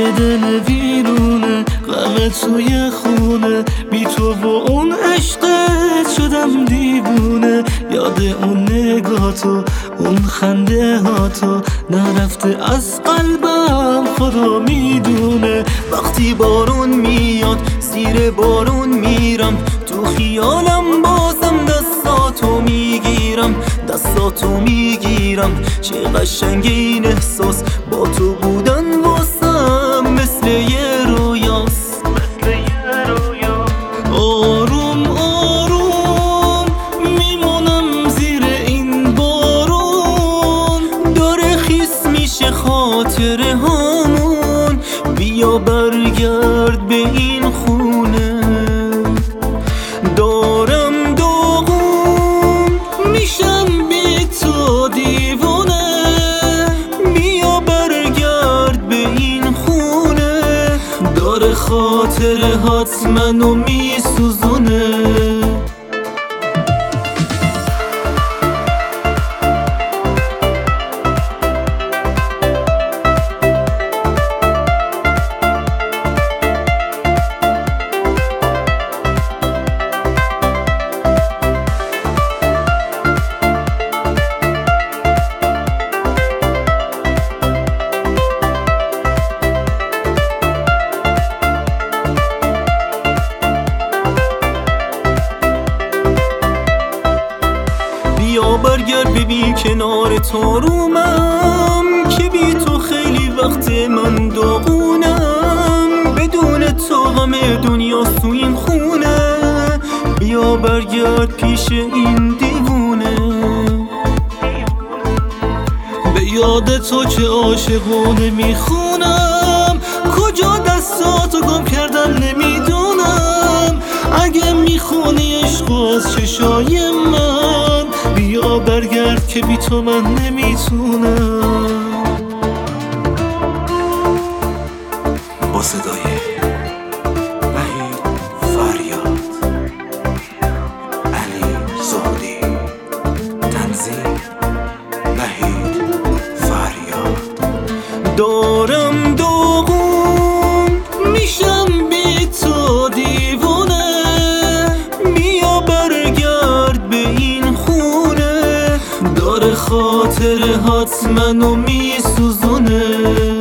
دل ویرونه، غم توی خونه، بی تو و اون عشقت شدم دیوونه. یاد اون نگاهاتو، اون خنده هاتو نرفته از قلبم، خدا میدونه. وقتی بارون میاد زیر بارون میرم، تو خیالم بازم دستاتو میگیرم، دستاتو میگیرم. چه قشنگه این احساس با تو بودن واسم، مثل یه رویاست. آروم آروم میمونم زیر این بارون، داره خیس میشه خاطره هامون. بیا برگرد به این خونه، دارم داغون میشم بی تو دیوونه. بیا برگرد به این خونه، داره خاطره هات منو میسوزونه. بیا برگرد ببین کنار تارومم، که بی تو خیلی وقت من داغونم. بدون تو غم دنیا تو این خونه، بیا برگرد پیش این دیوونه. به یاد تو که عاشقونه میخونم، کجا دستاتو گم کردم نمیدونم. اگه میخونی عشقو از چشای من، بیا برگرد که بی تو من نمیتونم. با صدای وحید فریاد، علی زهدی، تنظیم وحید فریاد. دارم داغون میشم بی تو دیوونه. بیا برگرد به این خونه، داره خاطره هات منو میسوزونه.